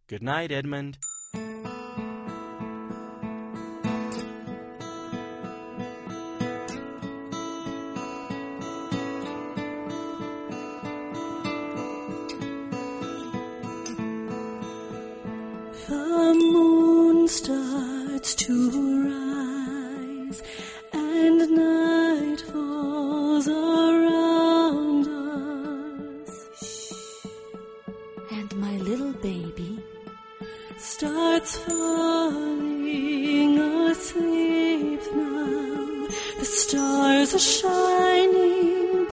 Good night, Edmund. The moon starts to rise, and night falls around us. And my little baby starts falling asleep now. The stars are shining